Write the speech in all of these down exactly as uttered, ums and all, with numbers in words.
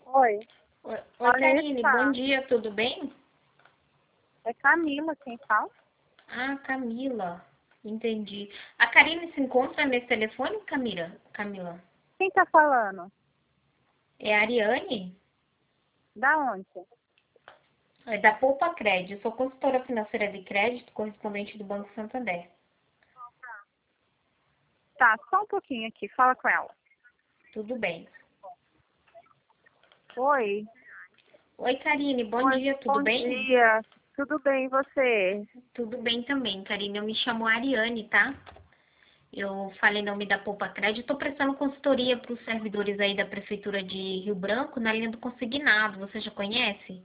Oi, Oi, oi, Karine, bom Vanessa, dia, tudo bem? é Camila quem fala? Ah, Camila, entendi. A Karine se encontra nesse telefone, Camila? Camila? Quem tá falando? É a Ariane? Da onde? É da Poupa Crédito, sou consultora financeira de crédito, correspondente do Banco Santander. Tá, só um pouquinho aqui, fala com ela. Tudo bem. Oi, Oi, Karine, bom oi, dia, tudo bom bem? dia. Tudo bem, e você? Tudo bem também, Karine. Eu me chamo Ariane, tá? Eu falei em nome da Poupa Crédito, estou prestando consultoria para os servidores aí da Prefeitura de Rio Branco na linha do consignado. Você já conhece?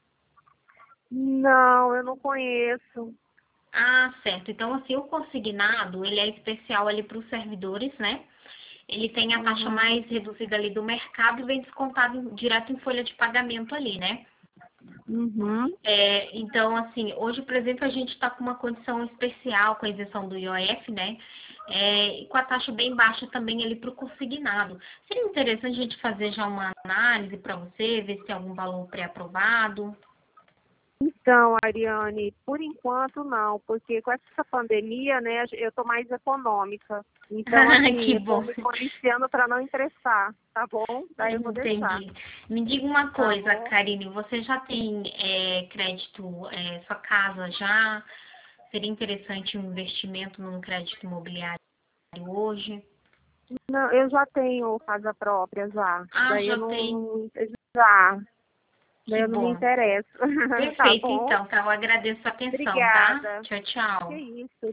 Não, eu não conheço. Ah, certo. Então, assim, o consignado, ele é especial ali para os servidores, né? Ele tem a taxa Uhum, mais reduzida ali do mercado e vem descontado em- direto em folha de pagamento ali, né? uhum. É, então, assim, hoje, por exemplo, a gente está com uma condição especial com a isenção do I O F, né? É, e com a taxa bem baixa também ali para o consignado. Seria interessante a gente fazer já uma análise para você, ver se tem algum valor pré-aprovado. Então, Ariane, por enquanto não, porque com essa pandemia, né, eu tô mais econômica. Então, assim, Que eu tô bom. me policiando para não estressar, tá bom? Daí eu vou deixar, Entendi. Me diga uma tá coisa, bom? Karine, você já tem é, crédito, é, sua casa já? Seria interessante um investimento num crédito imobiliário hoje? Não, eu já tenho casa própria já. Ah, Daí eu já não, tem. não- já. Daí Que eu não me bom. interesso. Tá Perfeito, bom? então, tá? Eu agradeço a atenção, tá? Obrigada. Tchau, Que tchau. isso.